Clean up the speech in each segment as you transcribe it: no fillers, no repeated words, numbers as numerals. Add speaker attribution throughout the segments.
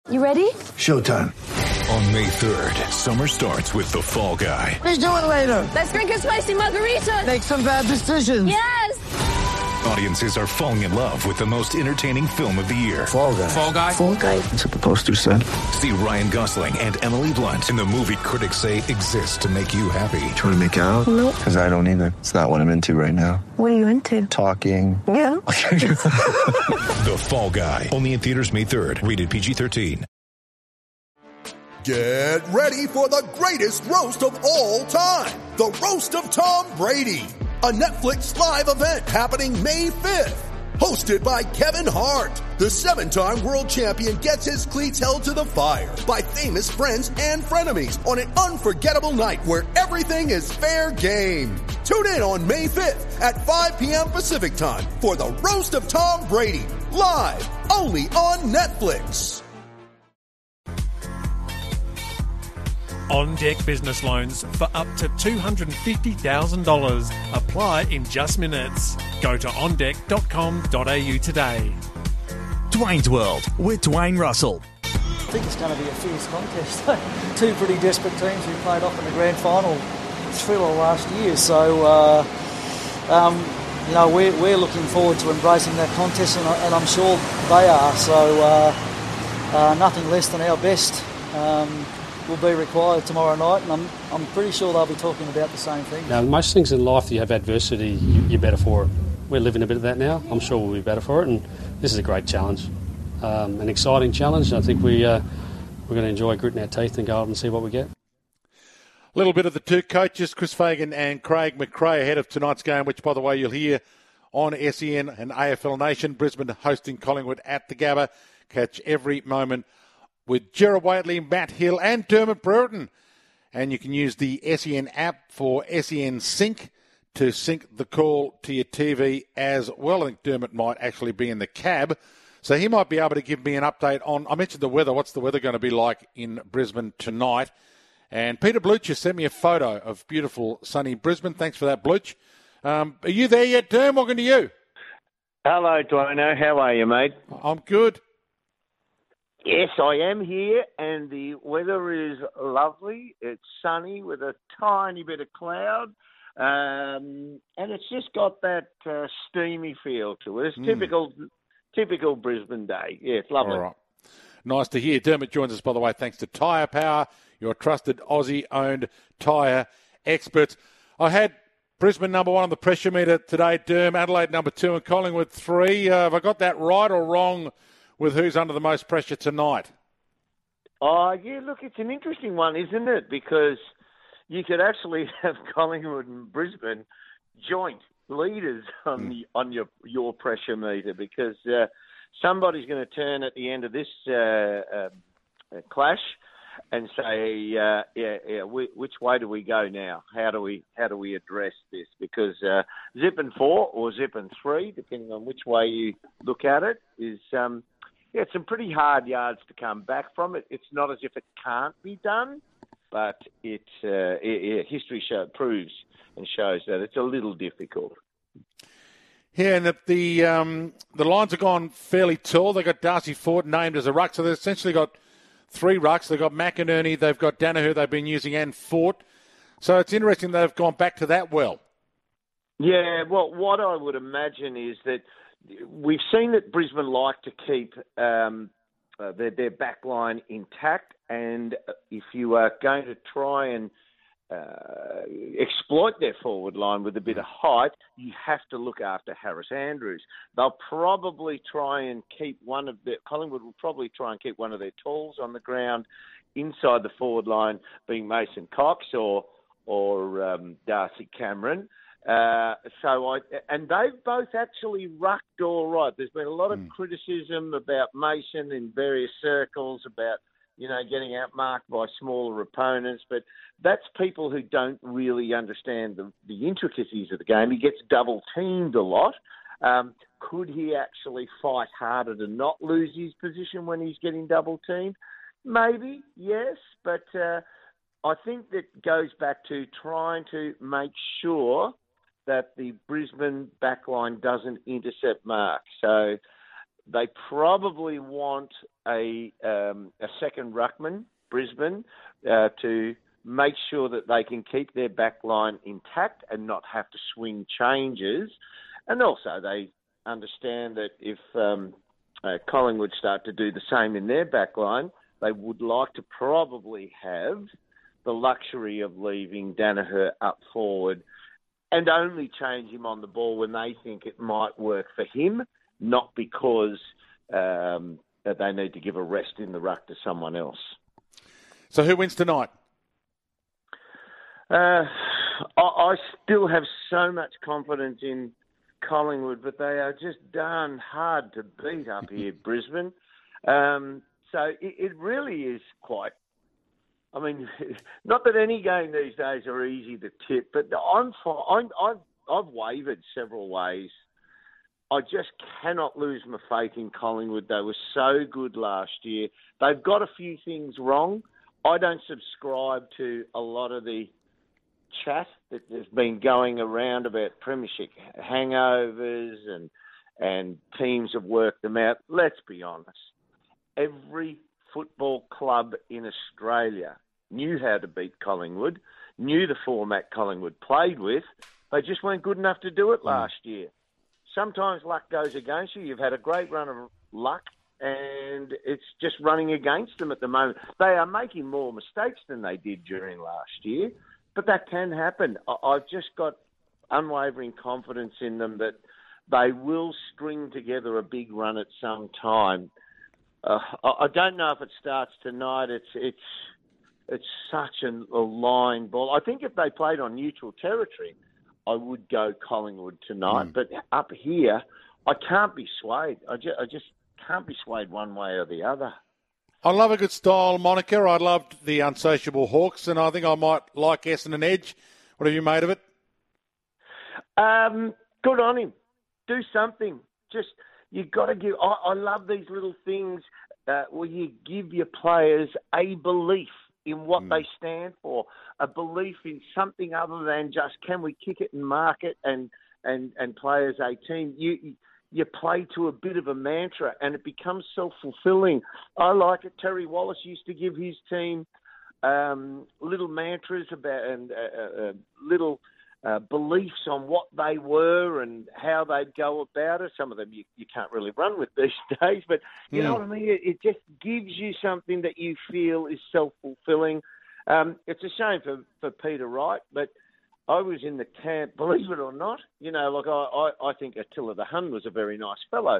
Speaker 1: You ready?
Speaker 2: Showtime.
Speaker 3: On May 3rd, summer starts with The Fall Guy.
Speaker 2: Let's do it later.
Speaker 1: Let's drink a spicy margarita.
Speaker 2: Make some bad decisions.
Speaker 1: Yes!
Speaker 3: Audiences are falling in love with the most entertaining film of the year.
Speaker 2: Fall Guy.
Speaker 4: Fall Guy?
Speaker 1: Fall Guy.
Speaker 2: That's what the poster said.
Speaker 3: See Ryan Gosling and Emily Blunt in the movie critics say exists to make you happy.
Speaker 2: Trying to make it out?
Speaker 1: Nope.
Speaker 2: Because I don't either. It's not what I'm into right now.
Speaker 1: What are you into?
Speaker 2: Talking.
Speaker 1: Yeah.
Speaker 3: The Fall Guy. Only in theaters May 3rd. Rated PG-13.
Speaker 5: Get ready for the greatest roast of all time. The Roast of Tom Brady. A Netflix live event happening May 5th. Hosted by Kevin Hart. The 7-time world champion gets his cleats held to the fire by famous friends and frenemies on an unforgettable night where everything is fair game. Tune in on May 5th at 5 p.m. Pacific time for the Roast of Tom Brady. Live only on Netflix.
Speaker 6: On Deck Business Loans for up to $250,000. Apply in just minutes. Go to ondeck.com.au today.
Speaker 7: Dwayne's World with Dwayne Russell.
Speaker 8: I think it's going to be a fierce contest. Two pretty desperate teams who played off in the grand final thriller last year. So, we're looking forward to embracing that contest, and I'm sure they are. So, nothing less than our best will be required tomorrow night, and I'm pretty sure they'll be talking about the same thing.
Speaker 9: Now, most things in life that you have adversity, you're better for it. We're living a bit of that now. I'm sure we'll be better for it, and this is a great challenge, an exciting challenge. I think we're going to enjoy gritting our teeth and go up and see what we get.
Speaker 10: A little bit of the two coaches, Chris Fagan and Craig McRae, ahead of tonight's game, which, by the way, you'll hear on SEN and AFL Nation. Brisbane hosting Collingwood at the Gabba. Catch every moment with Gerard Whateley, Matt Hill and Dermot Brereton. And you can use the SEN app for SEN Sync to sync the call to your TV as well. I think Dermot might actually be in the cab, so he might be able to give me an update on, I mentioned the weather. What's the weather going to be like in Brisbane tonight? And Peter Blucher sent me a photo of beautiful sunny Brisbane. Thanks for that, Bluch. Are you there yet, Derm? Welcome to you.
Speaker 11: Hello, Dwayno. How are you, mate?
Speaker 10: I'm good.
Speaker 11: Yes, I am here, and the weather is lovely. It's sunny with a tiny bit of cloud, and it's just got that steamy feel to it. It's typical Brisbane day. Yeah, it's lovely.
Speaker 10: All right. Nice to hear. Dermot joins us, by the way, thanks to Tyre Power, your trusted Aussie-owned tyre experts. I had Brisbane number 1 on the pressure meter today, Derm, Adelaide number 2 and Collingwood 3. Have I got that right or wrong with who's under the most pressure tonight?
Speaker 11: Yeah, look, it's an interesting one, isn't it? Because you could actually have Collingwood and Brisbane joint leaders on your pressure meter, because somebody's going to turn at the end of this clash and say, which way do we go now? How do we address this? Because zip and 4 or zip and 3, depending on which way you look at it, is it's some pretty hard yards to come back from. It's not as if it can't be done, but history proves and shows that it's a little difficult.
Speaker 10: Yeah, and the lines have gone fairly tall. They've got Darcy Ford named as a ruck, so they've essentially got 3 rucks. They've got McInerney, they've got Danaher they've been using, and Fort. So it's interesting they've gone back to that well.
Speaker 11: Yeah, well, what I would imagine is that we've seen that Brisbane like to keep their back line intact, and if you are going to try and exploit their forward line with a bit of height, you have to look after Harris Andrews. They'll probably try and keep Collingwood will probably try and keep one of their talls on the ground inside the forward line, being Mason Cox or Darcy Cameron. And they've both actually rucked all right. There's been a lot of criticism about Mason in various circles about, getting outmarked by smaller opponents, but that's people who don't really understand the intricacies of the game. He gets double teamed a lot. Could he actually fight harder to not lose his position when he's getting double teamed? Maybe, yes, but I think that goes back to trying to make sure that the Brisbane backline doesn't intercept Mark. So They probably want a second ruckman, Brisbane, to make sure that they can keep their back line intact and not have to swing changes. And also they understand that if Collingwood start to do the same in their back line, they would like to probably have the luxury of leaving Danaher up forward and only change him on the ball when they think it might work for him, not because that they need to give a rest in the ruck to someone else.
Speaker 10: So who wins tonight?
Speaker 11: I still have so much confidence in Collingwood, but they are just darn hard to beat up here, Brisbane. So it really is quite... I mean, not that any game these days are easy to tip, but I've wavered several ways. I just cannot lose my faith in Collingwood. They were so good last year. They've got a few things wrong. I don't subscribe to a lot of the chat that has been going around about premiership hangovers and teams have worked them out. Let's be honest. Every football club in Australia knew how to beat Collingwood, knew the format Collingwood played with. They just weren't good enough to do it last year. Sometimes luck goes against you. You've had a great run of luck, and it's just running against them at the moment. They are making more mistakes than they did during last year, but that can happen. I've just got unwavering confidence in them that they will string together a big run at some time. I don't know if it starts tonight. It's such a line ball. I think if they played on neutral territory, I would go Collingwood tonight. But up here, I can't be swayed. I just can't be swayed one way or the other.
Speaker 10: I love a good style moniker. I loved the Unsociable Hawks, and I think I might like Essendon Edge. What have you made of it?
Speaker 11: Good on him. Do something. Just... You've got to give... I love these little things where you give your players a belief in what they stand for, a belief in something other than just can we kick it and mark it and play as a team. You play to a bit of a mantra and it becomes self-fulfilling. I like it. Terry Wallace used to give his team little mantras about and little... beliefs on what they were and how they'd go about it. Some of them you can't really run with these days, but you know what I mean? It just gives you something that you feel is self-fulfilling. It's a shame for Peter Wright, but I was in the camp, believe it or not. You know, like I think Attila the Hun was a very nice fellow,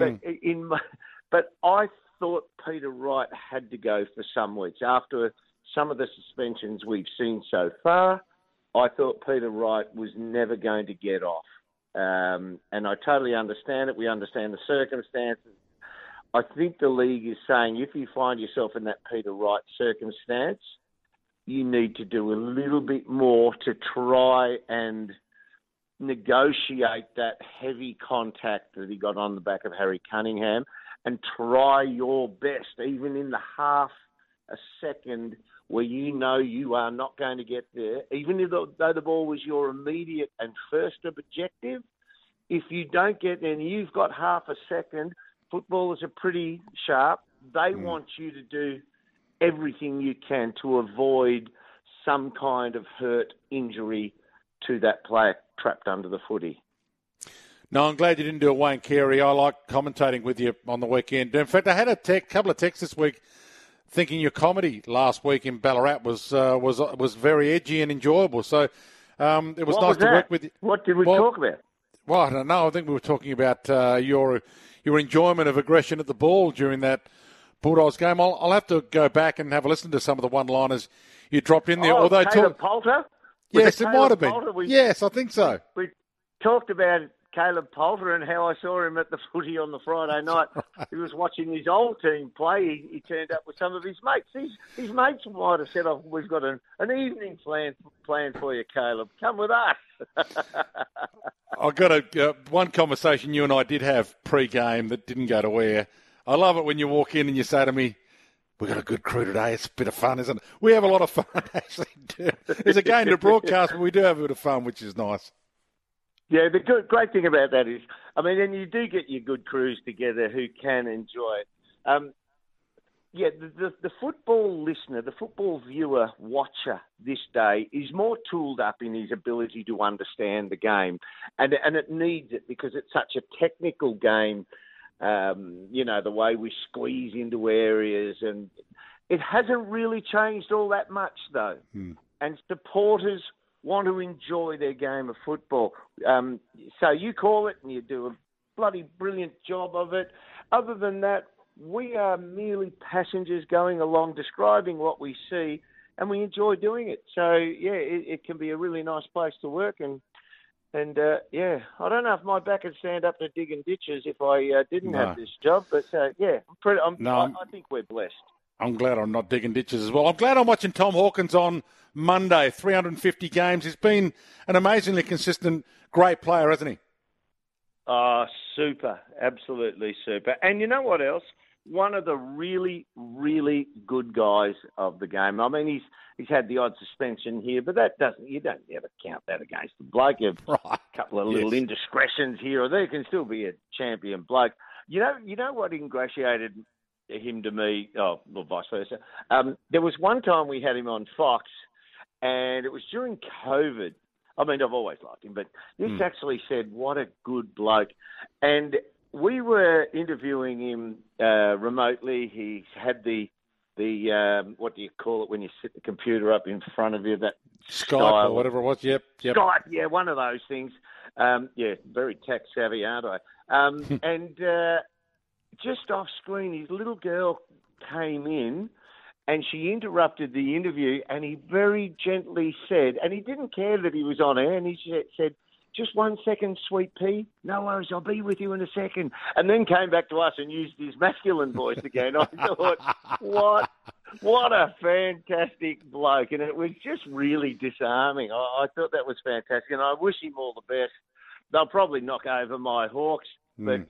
Speaker 11: but I thought Peter Wright had to go for some weeks. After some of the suspensions we've seen so far, I thought Peter Wright was never going to get off. And I totally understand it. We understand the circumstances. I think the league is saying if you find yourself in that Peter Wright circumstance, you need to do a little bit more to try and negotiate that heavy contact that he got on the back of Harry Cunningham and try your best, even in the half a second where you know you are not going to get there, even though the ball was your immediate and first objective. If you don't get there and you've got half a second, footballers are pretty sharp. They want you to do everything you can to avoid some kind of hurt, injury to that player trapped under the footy.
Speaker 10: No, I'm glad you didn't do a Wayne Carey. I like commentating with you on the weekend. In fact, I had a couple of texts this week thinking your comedy last week in Ballarat was very edgy and enjoyable. So it was nice to work with you.
Speaker 11: What did we talk about?
Speaker 10: Well, I don't know. I think we were talking about your enjoyment of aggression at the ball during that Bulldogs game. I'll have to go back and have a listen to some of the one-liners you dropped in there.
Speaker 11: Oh, Caleb Poulter?
Speaker 10: Yes, it might have been. Yes, I think so.
Speaker 11: We talked about Caleb Poulter and how I saw him at the footy on the Friday night. He was watching his old team play. He turned up with some of his mates. His mates might have said, "Oh, we've got an evening plan for you, Caleb. Come with us."
Speaker 10: I've got one conversation you and I did have pre-game that didn't go to air. I love it when you walk in and you say to me, "We've got a good crew today. It's a bit of fun, isn't it?" We have a lot of fun, actually. There's a game to broadcast, but we do have a bit of fun, which is nice.
Speaker 11: Yeah, the great thing about that is, I mean, and you do get your good crews together who can enjoy it. The football listener, the football viewer, watcher this day is more tooled up in his ability to understand the game. And it needs it because it's such a technical game, the way we squeeze into areas. And it hasn't really changed all that much, though. And supporters want to enjoy their game of football. So you call it and you do a bloody brilliant job of it. Other than that, we are merely passengers going along, describing what we see, and we enjoy doing it. So, it can be a really nice place to work. And I don't know if my back would stand up to digging ditches if I didn't have this job. But, I think we're blessed.
Speaker 10: I'm glad I'm not digging ditches as well. I'm glad I'm watching Tom Hawkins on Monday, 350 games. He's been an amazingly consistent, great player, hasn't he?
Speaker 11: Oh, super. Absolutely super. And you know what else? One of the really, really good guys of the game. I mean, he's had the odd suspension here, but you don't ever count that against the bloke. A couple of little indiscretions here or there, can still be a champion bloke. You know what ingratiated him to me? Oh, well, vice versa. There was one time we had him on Fox, and it was during COVID. I mean, I've always liked him, but this actually said, what a good bloke. And we were interviewing him remotely. He's had the what do you call it when you set the computer up in front of you? That
Speaker 10: Skype or whatever it was. Yep.
Speaker 11: Skype, yeah, one of those things. Very tech savvy, aren't I? And just off screen, his little girl came in, and she interrupted the interview, and he very gently said, and he didn't care that he was on air, and he said, "Just 1 second, sweet pea. No worries, I'll be with you in a second." And then came back to us and used his masculine voice again. I thought, what a fantastic bloke. And it was just really disarming. I thought that was fantastic, and I wish him all the best. They'll probably knock over my Hawks, but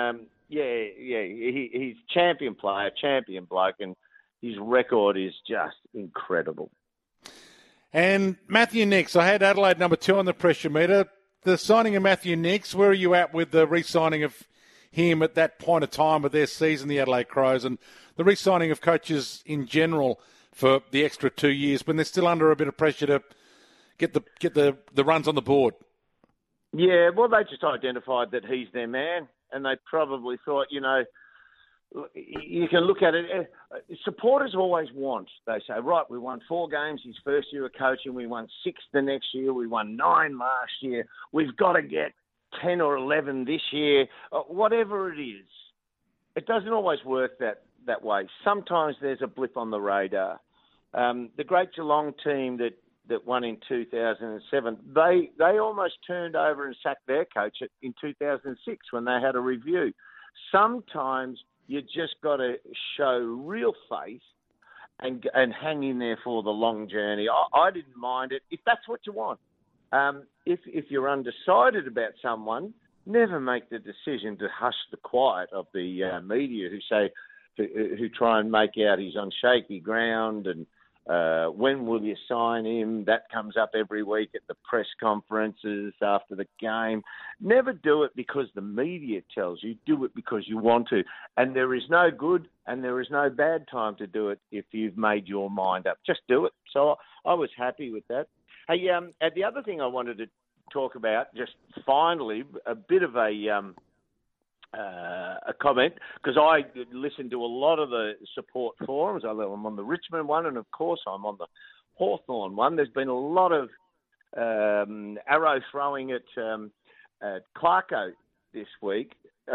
Speaker 11: he's champion player, champion bloke, and his record is just incredible.
Speaker 10: And Matthew Nicks, I had Adelaide number 2 on the pressure meter. The signing of Matthew Nicks, where are you at with the re-signing of him at that point of time of their season, the Adelaide Crows, and the re-signing of coaches in general for the extra 2 years when they're still under a bit of pressure to get the runs on the board?
Speaker 11: Yeah, well, they just identified that he's their man, and they probably thought, you can look at it. Supporters always want. They say, right, we won 4 games his first year of coaching. We won 6 the next year. We won 9 last year. We've got to get 10 or 11 this year. Whatever it is, it doesn't always work that way. Sometimes there's a blip on the radar. The great Geelong team that won in 2007, they almost turned over and sacked their coach in 2006 when they had a review. Sometimes you just got to show real faith and hang in there for the long journey. I didn't mind it if that's what you want. If you're undecided about someone, never make the decision to hush the quiet of the media who try and make out he's on shaky ground and when will you sign him? That comes up every week at the press conferences after the game. Never do it because the media tells you. Do it because you want to. And there is no good and there is no bad time to do it if you've made your mind up. Just do it. So I was happy with that. Hey, the other thing I wanted to talk about, just finally, a bit of a comment, because I listen to a lot of the support forums. I'm on the Richmond one, and of course I'm on the Hawthorn one. There's been a lot of arrow throwing at Clarko this week.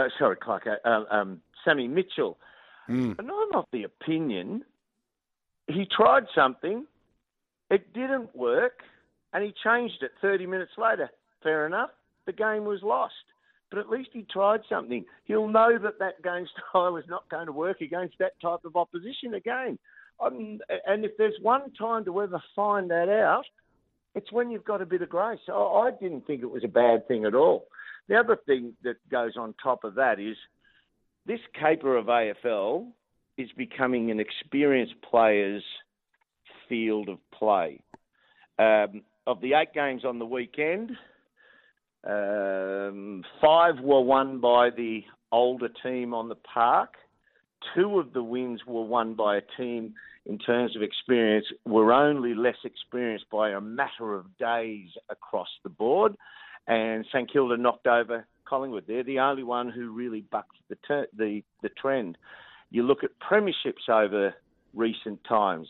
Speaker 11: Sammy Mitchell. And I'm of the opinion he tried something, it didn't work, and he changed it 30 minutes later. Fair enough. The game was lost. But at least he tried something. He'll know that game style is not going to work against that type of opposition again. And if there's one time to ever find that out, it's when you've got a bit of grace. I didn't think it was a bad thing at all. The other thing that goes on top of that is this caper of AFL is becoming an experienced player's field of play. Of the 8 games on the weekend, 5 were won by the older team on the park. 2 of the wins were won by a team in terms of experience were only less experienced by a matter of days across the board. And St Kilda knocked over Collingwood. They're the only one who really bucked the trend. You look at premierships over recent times.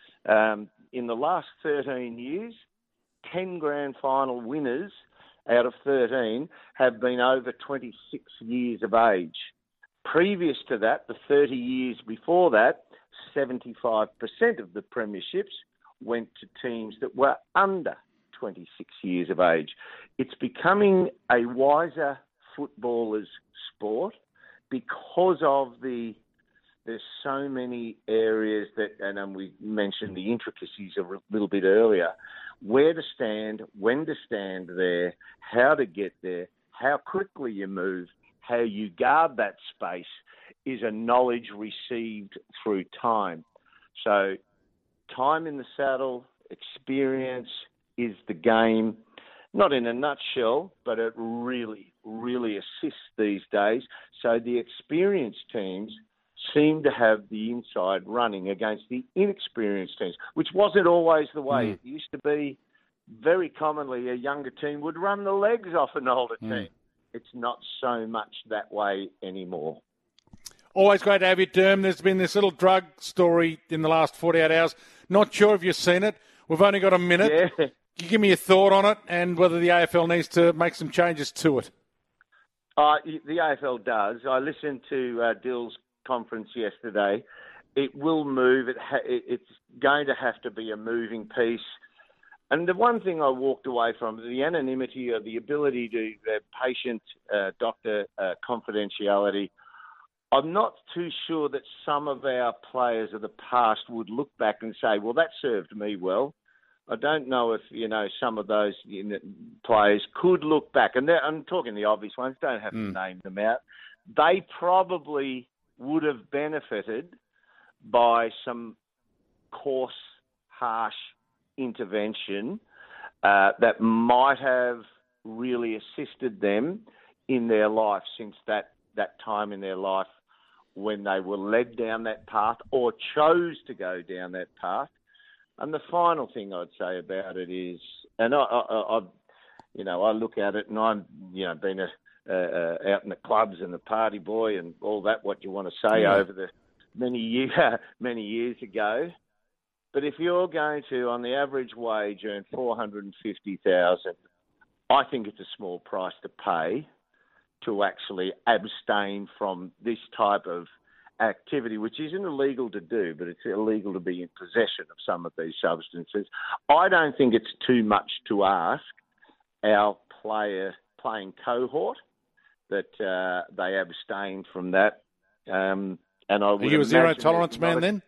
Speaker 11: In the last 13 years, 10 grand final winners out of 13 have been over 26 years of age. Previous to that, the 30 years before that, 75% of the premierships went to teams that were under 26 years of age. It's becoming a wiser footballer's sport because of there's so many areas that, and we mentioned the intricacies a little bit earlier, where to stand, when to stand there, how to get there, how quickly you move, how you guard that space is a knowledge received through time. So time in the saddle, experience is the game, not in a nutshell, but it really, really assists these days. So the experienced teams seem to have the inside running against the inexperienced teams, which wasn't always the way. It used to be very commonly a younger team would run the legs off an older team. It's not so much that way anymore.
Speaker 10: Always great to have you, Derm. There's been this little drug story in the last 48 hours. Not sure if you've seen it. We've only got a minute.
Speaker 11: Yeah.
Speaker 10: Can you give me a thought on it and whether the AFL needs to make some changes to it?
Speaker 11: The AFL does. I listened to Dill's conference yesterday. It will move. It's going to have to be a moving piece. And the one thing I walked away from, the anonymity or the ability to patient-doctor confidentiality, I'm not too sure that some of our players of the past would look back and say, well, that served me well. I don't know if, some of those players could look back, and I'm talking the obvious ones, don't have to name them out. They probably would have benefited by some coarse, harsh intervention that might have really assisted them in their life since that time in their life when they were led down that path or chose to go down that path. And the final thing I'd say about it is, and I look at it, and I'm, been out in the clubs and the party boy and all that, what you want to say over the many years ago. But if you're going to, on the average wage, earn $450,000, I think it's a small price to pay to actually abstain from this type of activity, which isn't illegal to do, but it's illegal to be in possession of some of these substances. I don't think it's too much to ask our playing cohort that they abstain from that. And I would. Are
Speaker 10: you a zero tolerance man then?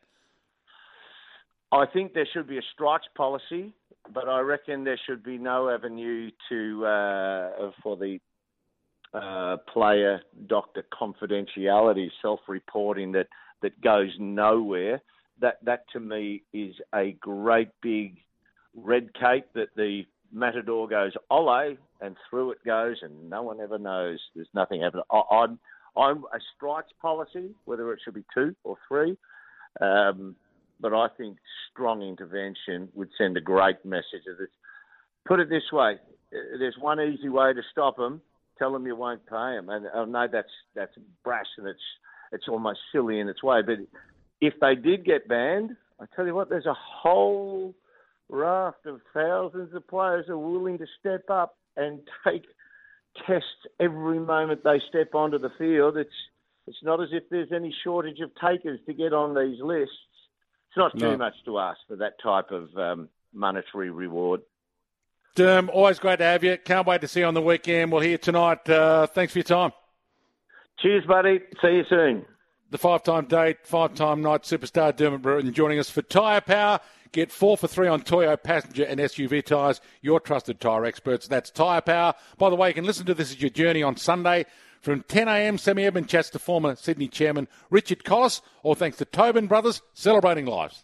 Speaker 11: I think there should be a strikes policy, but I reckon there should be no avenue for the player-doctor confidentiality, self-reporting that goes nowhere. That to me is a great big red cape that the matador goes ole and through it goes and no one ever knows. There's nothing happening. I'm a strikes policy, whether it should be 2 or 3. But I think strong intervention would send a great message of this. Put it this way, there's one easy way to stop them. Tell them you won't pay them. And I know that's brash and it's almost silly in its way. But if they did get banned, I tell you what, there's a whole raft of thousands of players who are willing to step up and take tests every moment they step onto the field. It's not as if there's any shortage of takers to get on these lists. It's not too much to ask for that type of monetary reward.
Speaker 10: Derm, always great to have you. Can't wait to see you on the weekend. We'll hear you tonight. Thanks for your time.
Speaker 11: Cheers, buddy. See you soon.
Speaker 10: The 5-time date, 5-time night superstar Dermott Brereton joining us for Tyre Power. Get 4 for 3 on Toyo passenger and SUV tyres. Your trusted tyre experts. That's Tyre Power. By the way, you can listen to This Is Your Journey on Sunday from 10 a.m. Sammy Edmund chats to former Sydney chairman Richard Collis, all thanks to Tobin Brothers, celebrating lives.